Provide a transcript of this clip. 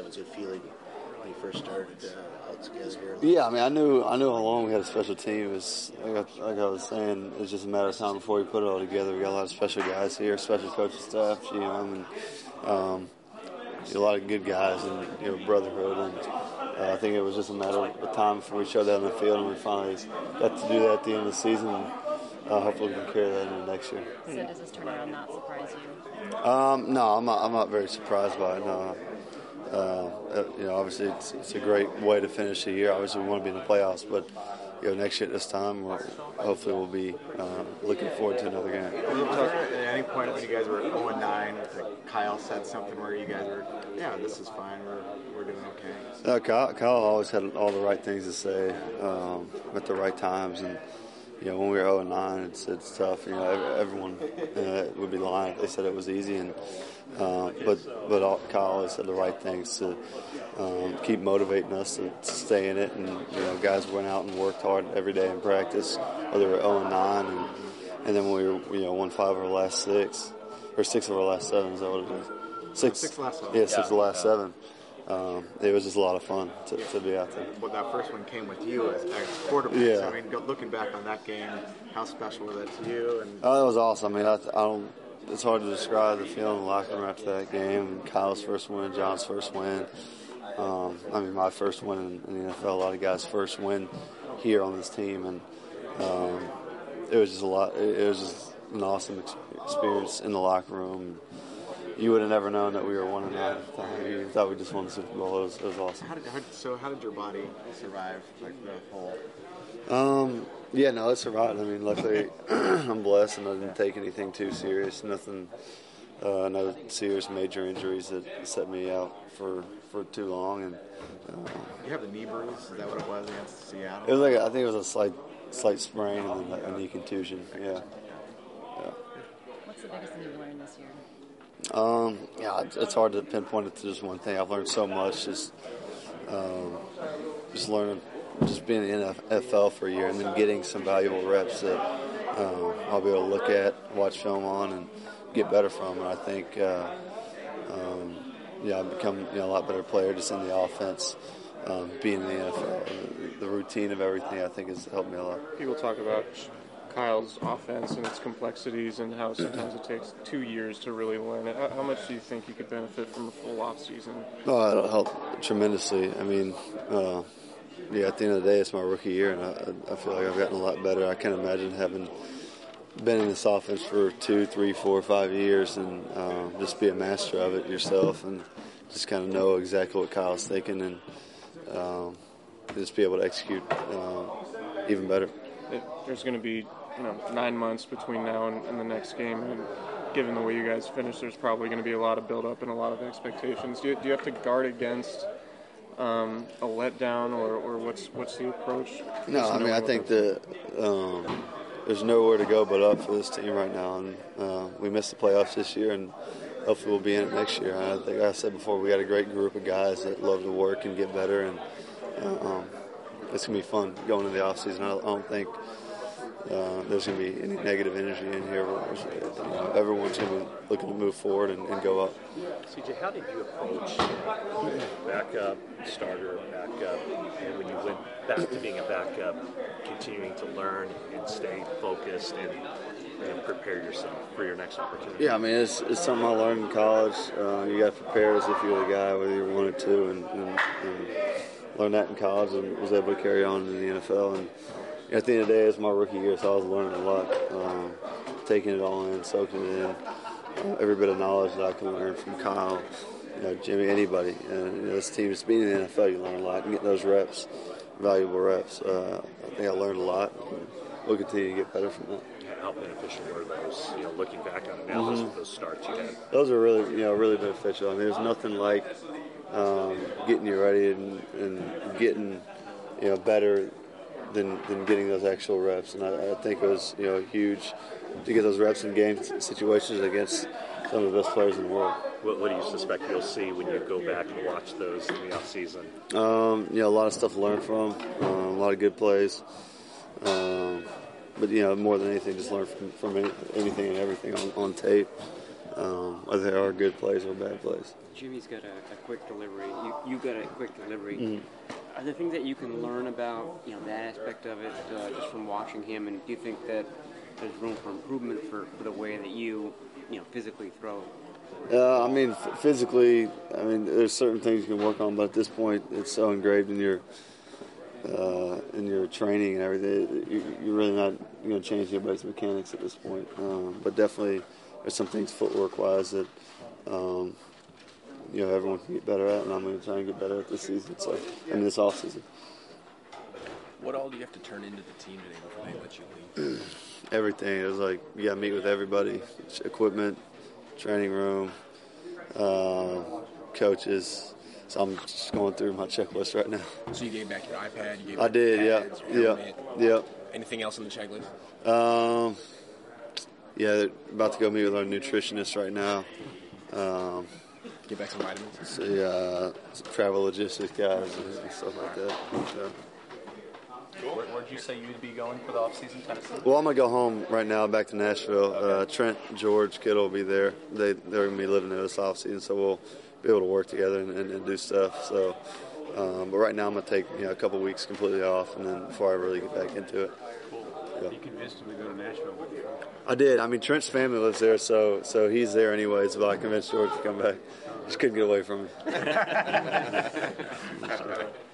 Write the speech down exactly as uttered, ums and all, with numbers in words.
was it feeling when you first started uh, all together here? Yeah, I mean, I knew I knew how long we had a special team. It was, like, I, like I was saying, it was just a matter of time before we put it all together. We got a lot of special guys here, special coaching staff, G M, and um, a lot of good guys and, you know, brotherhood. And uh, I think it was just a matter of time before we showed that on the field, and we finally got to do that at the end of the season. Uh, hopefully we can carry that into next year. So does this turnaround not surprise you? Um, no, I'm not, I'm not very surprised by it, no. Uh, you know, obviously it's, it's a great way to finish the year. Obviously we want to be in the playoffs, but you know, next year at this time, we'll, hopefully we'll be uh, looking forward to another game. Was there at any point when you guys were oh and nine, that Kyle said something where you guys were, yeah, this is fine, we're we're doing okay? Uh, Kyle, Kyle always had all the right things to say um, at the right times, and you know, when we were oh and nine, it's it's tough. You know, everyone uh, would be lying if they said it was easy, and uh, but but all, Kyle always said the right things to um, keep motivating us to, to stay in it. And you know, guys went out and worked hard every day in practice, whether we were oh and nine, and and then when we were, you know, won five of our last six, or six of our last seven. Is that what it is? Six. Six last seven. Yeah, six yeah. of the last yeah. seven. Um, it was just a lot of fun to, to be out there. Well, that first one came with you as, as quarterback. Yeah. So, I mean, looking back on that game, how special was that to you? And oh, it was awesome. I mean, I, I don't. It's hard to describe the feeling in the locker room after that game. Kyle's first win, John's first win. Um, I mean, my first win in, in the N F L. A lot of guys' first win here on this team, and um, it was just a lot. It, it was just an awesome experience in the locker room. You would have never known that we were one and nine at the time. You thought we just won the Super Bowl. It was, it was awesome. How did, how, so how did your body survive, like the whole? Um, yeah, no, it survived. I mean, luckily, I'm blessed, and I didn't take anything too serious. Nothing, uh, no serious major injuries that set me out for, for too long. And uh, you have a knee bruise. Is that what it was against Seattle? It was like I think it was a slight, slight sprain and then a knee contusion. Yeah. Yeah. What's the biggest thing you've learned this year? Um, yeah, it's hard to pinpoint it to just one thing. I've learned so much, just um, just learning, just being in the N F L for a year, and then getting some valuable reps that um, I'll be able to look at, watch film on, and get better from. And I think, uh, um, yeah, I've become you know, a lot better player just in the offense, um, being in the N F L. The, the routine of everything, I think, has helped me a lot. People talk about Kyle's offense and its complexities and how sometimes it takes two years to really learn it. How much do you think you could benefit from a full off season? Oh, it'll help tremendously. I mean, uh, yeah, at the end of the day, it's my rookie year, and I, I feel like I've gotten a lot better. I can't imagine having been in this offense for two, three, four, five years and uh, just be a master of it yourself and just kind of know exactly what Kyle's thinking and um, just be able to execute uh, even better. It, there's going to be you know, nine months between now and, and the next game, and given the way you guys finish, there's probably going to be a lot of build-up and a lot of expectations. Do you, do you have to guard against um, a letdown, or, or what's what's the approach? No, I mean, I think that um, there's nowhere to go but up for this team right now, and uh, we missed the playoffs this year, and hopefully we'll be in it next year. I think I said before, we got a great group of guys that love to work and get better, and uh, um, it's going to be fun going into the offseason. I, I don't think Uh, there's going to be any negative energy in here. You know, everyone's going to be looking to move forward and, and go up. C J, how did you approach backup, starter, backup, and when you went back to being a backup, continuing to learn and stay focused and, and prepare yourself for your next opportunity? Yeah, I mean, it's, it's something I learned in college. Uh, you got to prepare as if you're the guy, whether you wanted to, and, and, and learned that in college and was able to carry on in the N F L. And at the end of the day, it's my rookie year, so I was learning a lot, um, taking it all in, soaking it in. Uh, every bit of knowledge that I can learn from Kyle, you know, Jimmy, anybody. And you know, this team, just being in the N F L, you learn a lot and getting those reps, valuable reps. Uh, I think I learned a lot. And we'll continue to get better from that. How beneficial were those? You know, looking back on it now, mm-hmm. those, those starts you had. Those are really, you know, really beneficial. I mean, there's nothing like um, getting you ready and, and getting, you know, better. Than, than getting those actual reps, and I, I think it was you know huge to get those reps in game situations against some of the best players in the world. What, what do you suspect you'll see when you go back and watch those in the off season? Um, you know, a lot of stuff to learn from, um, a lot of good plays, um, but you know more than anything, just learn from, from any, anything and everything on, on tape, um, whether they are good plays or bad plays. Jimmy's got a, a quick delivery. You you got a quick delivery. Mm-hmm. Are there things that you can learn about, you know, that aspect of it uh, just from watching him? And do you think that there's room for improvement for, for the way that you, you know, physically throw? Uh, I mean, f- physically, I mean, there's certain things you can work on, but at this point, it's so engraved in your uh, in your training and everything. You, you're really not going to change anybody's mechanics at this point. Um, but definitely, there's some things footwork-wise that um, you know everyone can get better at, and I'm going to try and get better at this season. So, I mean, this off season. What all do you have to turn into the team today before they let you leave? Everything. It was like you got to meet with everybody, equipment, training room, uh, coaches. So I'm just going through my checklist right now. So you gave back your iPad, you gave I back did, your yeah, pads, your yeah, helmet. yeah. Anything else on the checklist? Um, yeah, they're about to go meet with our nutritionist right now. Um, Get back some vitamins. see, uh, some travel logistics guys and stuff like that. So. Where, where'd you say you'd be going for the off-season, Tennessee? Well, I'm gonna go home right now, back to Nashville. Uh, Trent, George, Kittle will be there. They they're gonna be living there this offseason, so we'll be able to work together and, and, and do stuff. So, um, but right now I'm gonna take you know a couple weeks completely off, and then before I really get back into it. Yeah. You convinced him to go to Nashville with you? I did. I mean, Trent's family lives there, so so he's there anyways. But I convinced George to come back. Just couldn't get away from him.